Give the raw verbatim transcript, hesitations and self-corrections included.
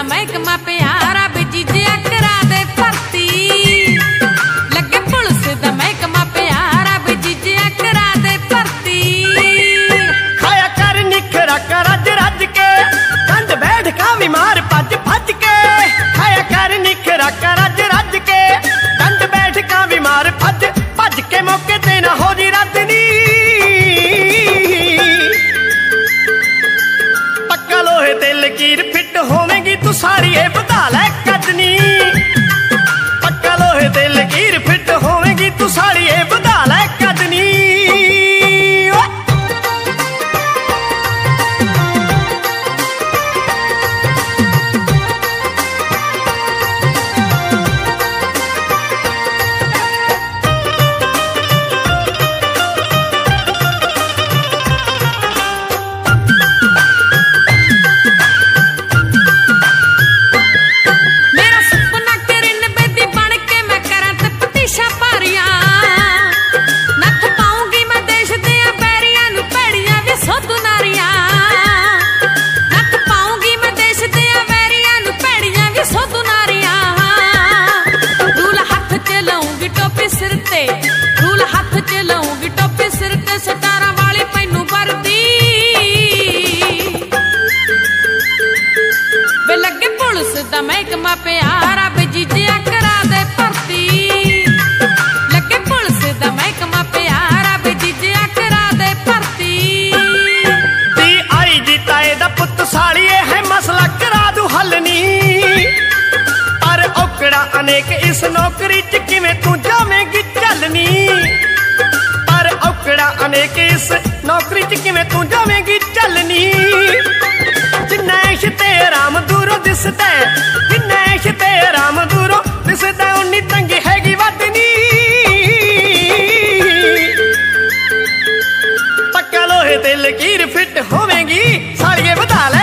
महकमा प्यारा बिजीजिया करा दे भर्ती। लगे पुलिस दा महकमा प्यारा बिजीजिया करा दे भर्ती। खाया कर निखरा कर रज रज के कंध बैठ का बीमार भज भज के। खाया कर निखरा कर रज रज के कंध बैठ का बीमार भज भज के। मौके ते ना हो जी रद नी पक्का लोहे ते लकीर फिट होवेगी तू साड़िए बता लै कदनी। पक्का लोहे ते लकीर फिट होवेगी तू साड़िए बता लै कदनी। महकमा प्यारा बिजीजिया करा दे भर्ती। लगे पुलिस दा महकमा प्यारा बिजीजिया करा दे भर्ती। ती आई जी ताए दा पुत साड़िए है मसला करा दू हल नी। पर औकड़ा अनेक इस नौकरी च किवें तू जावेंगी चलनी। पर औकड़ा अनेक इस नौकरी च किवें तू जावेंगी चलनी। जिन्ना इश ते राम दूरों दिसदा जिन्ना इश ते राम दूरों दिसदा उन्नी तंगी हैगी वदनी। पक्का लोहे ते लकीर फिट होवेगी साड़िए बता